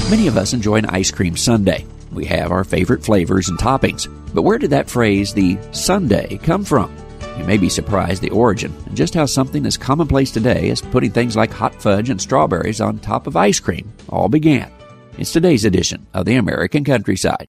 Many of us enjoy an ice cream sundae. We have our favorite flavors and toppings. But where did that phrase, the sundae, come from? You may be surprised the origin and just how something as commonplace today as putting things like hot fudge and strawberries on top of ice cream all began. It's today's edition of the American Countryside.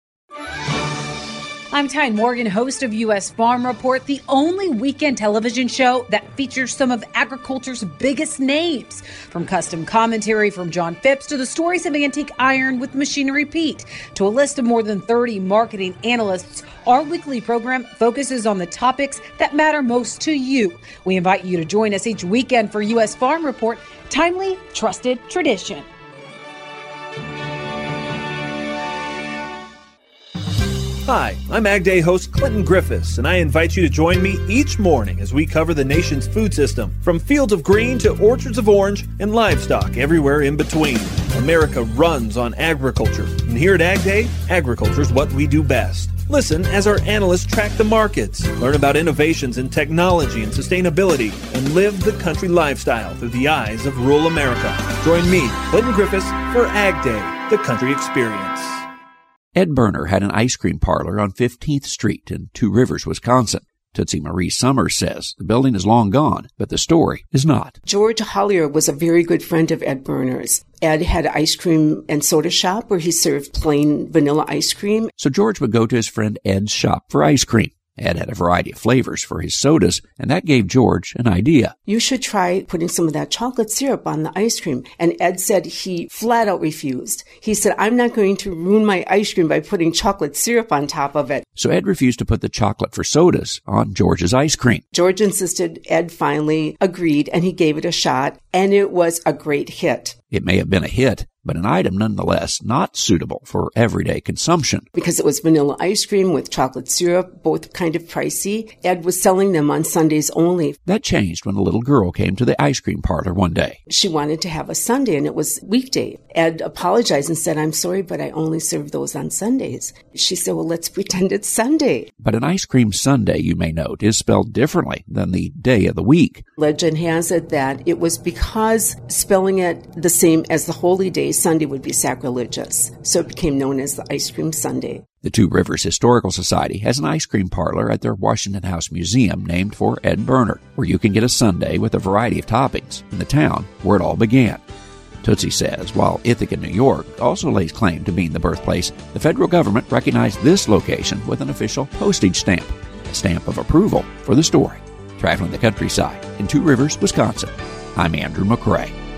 I'm Tyne Morgan, host of U.S. Farm Report, the only weekend television show that features some of agriculture's biggest names. From custom commentary from John Phipps to the stories of antique iron with Machinery Pete to a list of more than 30 marketing analysts, our weekly program focuses on the topics that matter most to you. We invite you to join us each weekend for U.S. Farm Report, timely, trusted tradition. Hi, I'm Ag Day host Clinton Griffiths, and I invite you to join me each morning as we cover the nation's food system, from fields of green to orchards of orange and livestock everywhere in between. America runs on agriculture, and here at Ag Day, agriculture is what we do best. Listen as our analysts track the markets, learn about innovations in technology and sustainability, and live the country lifestyle through the eyes of rural America. Join me, Clinton Griffiths, for Ag Day, the country experience. Ed Berner had an ice cream parlor on 15th Street in Two Rivers, Wisconsin. Tootsie Marie Summers says the building is long gone, but the story is not. George Hollier was a very good friend of Ed Berner's. Ed had an ice cream and soda shop where he served plain vanilla ice cream. So George would go to his friend Ed's shop for ice cream. Ed had a variety of flavors for his sodas, and that gave George an idea. You should try putting some of that chocolate syrup on the ice cream. And Ed said he flat out refused. He said, I'm not going to ruin my ice cream by putting chocolate syrup on top of it. So Ed refused to put the chocolate for sodas on George's ice cream. George insisted. Ed finally agreed, and he gave it a shot, and it was a great hit. It may have been a hit, but an item nonetheless not suitable for everyday consumption. Because it was vanilla ice cream with chocolate syrup, both kind of pricey. Ed was selling them on Sundays only. That changed when a little girl came to the ice cream parlor one day. She wanted to have a sundae, and it was weekday. Ed apologized and said, I'm sorry, but I only serve those on Sundays. She said, well, let's pretend it's Sunday. But an ice cream sundae, you may note, is spelled differently than the day of the week. Legend has it that it was because spelling it the same as the holy day, Sunday, would be sacrilegious. So it became known as the ice cream sundae. The Two Rivers Historical Society has an ice cream parlor at their Washington House Museum named for Ed Berner, where you can get a sundae with a variety of toppings in the town where it all began. Tootsie says while Ithaca, New York also lays claim to being the birthplace, the federal government recognized this location with an official postage stamp, a stamp of approval for the story. Traveling the countryside in Two Rivers, Wisconsin, I'm Andrew McCrae.